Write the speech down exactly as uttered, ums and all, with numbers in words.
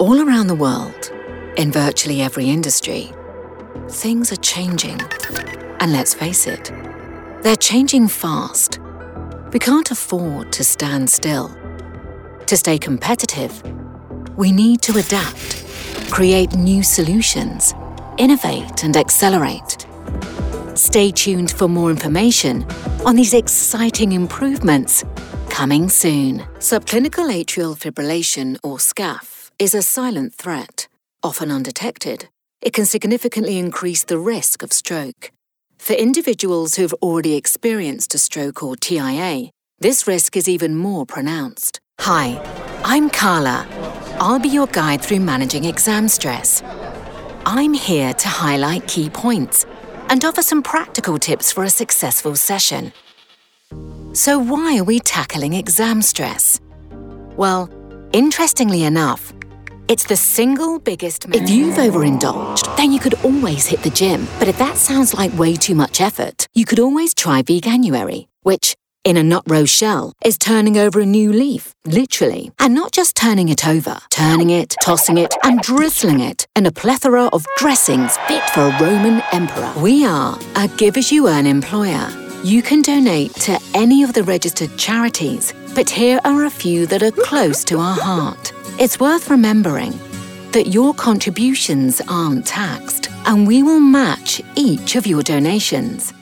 All around the world, in virtually every industry, things are changing. And let's face it, they're changing fast. We can't afford to stand still. To stay competitive, we need to adapt, create new solutions, innovate and accelerate. Stay tuned for more information on these exciting improvements coming soon. Subclinical atrial fibrillation, or S C A F, is a silent threat. Often undetected, it can significantly increase the risk of stroke. For individuals who have already experienced a stroke or T I A, this risk is even more pronounced. Hi, I'm Carla. I'll be your guide through managing exam stress. I'm here to highlight key points and offer some practical tips for a successful session. So why are we tackling exam stress? Well, interestingly enough, it's the single biggest... If you've overindulged, then you could always hit the gym. But if that sounds like way too much effort, you could always try Veganuary, which, in a nut-rose shell, is turning over a new leaf, literally. And not just turning it over, turning it, tossing it, and drizzling it in a plethora of dressings fit for a Roman emperor. We are a give-as-you-earn employer. You can donate to any of the registered charities, but here are a few that are close to our heart. It's worth remembering that your contributions aren't taxed, and we will match each of your donations.